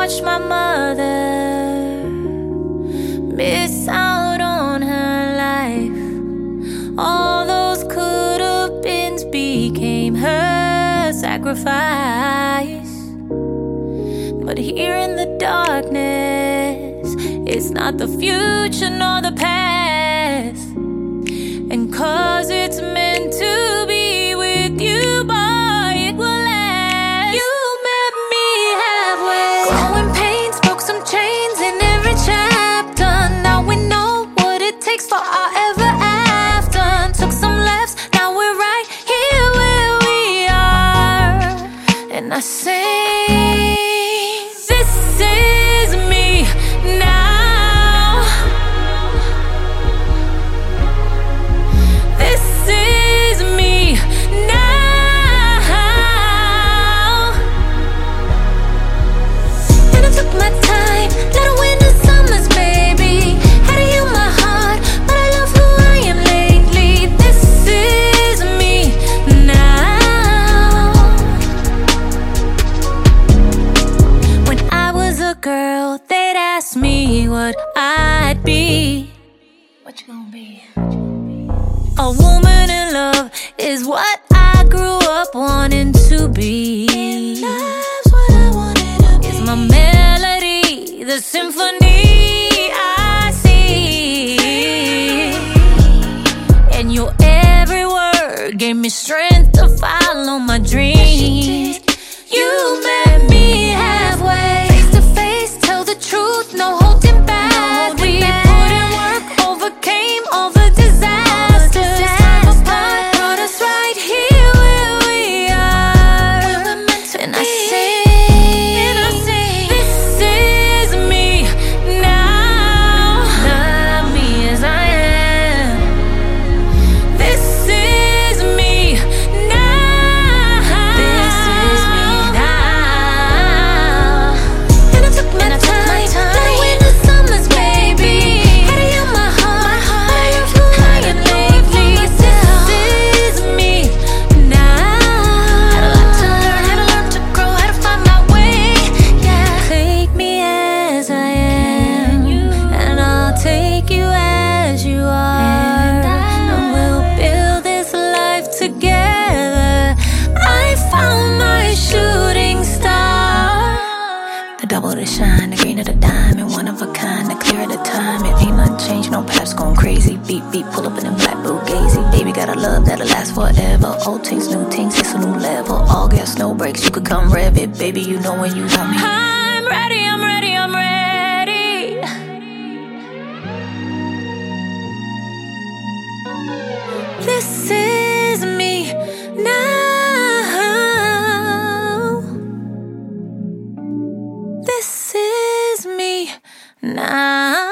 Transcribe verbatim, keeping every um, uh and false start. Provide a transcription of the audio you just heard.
watched my mother miss out on her life. All those could-have beens became her sacrifice. But here in the darkness, it's not the future nor the past. And cause it's meant to be with you, boy, it will last. You met me halfway. Growing pains, broke some chains in every chapter. Now we know what it takes for our ever after. Took some lefts, now we're right here where we are. And I sing, this is me now. This is me now. And I took my time, little winter summers, baby. Had to heal my heart, but I love who I am lately. This is me now. When I was a girl, they'd ask me what I'd be. What you gonna be? A woman in love is what I grew up wanting to be. Love's what I wanted to be. It's my melody, the symphony I see. And your every word gave me strength to follow my dreams. You met me halfway, face to face, tell the truth, no holding back. We put in work, overcame all the disasters. Time apart brought us right here where we are. And I sing, this is me now. Love me as I am. This is me now. This is me now. And I took my time, little winter summers, baby. Had to heal my heart, but I love who I am lately. This is me now. Had a lot to learn, had to learn to grow, had to find my way. Yeah, take me as I am, and I'll take you as you are, and we'll build this life together. I found my shooting star. The double, the shine, the green of the diamond, one of a kind, the clear of the time. It ain't nothing changed, no paps going crazy. Beat, beat, pull up in the black Bugatti. Baby got a love that'll last forever. Old things, new things, it's a new level. All gas, no brakes, you could come rev it. Baby, you know when you want me. I'm ready, I'm ready, I'm ready. This is me now. This is me now.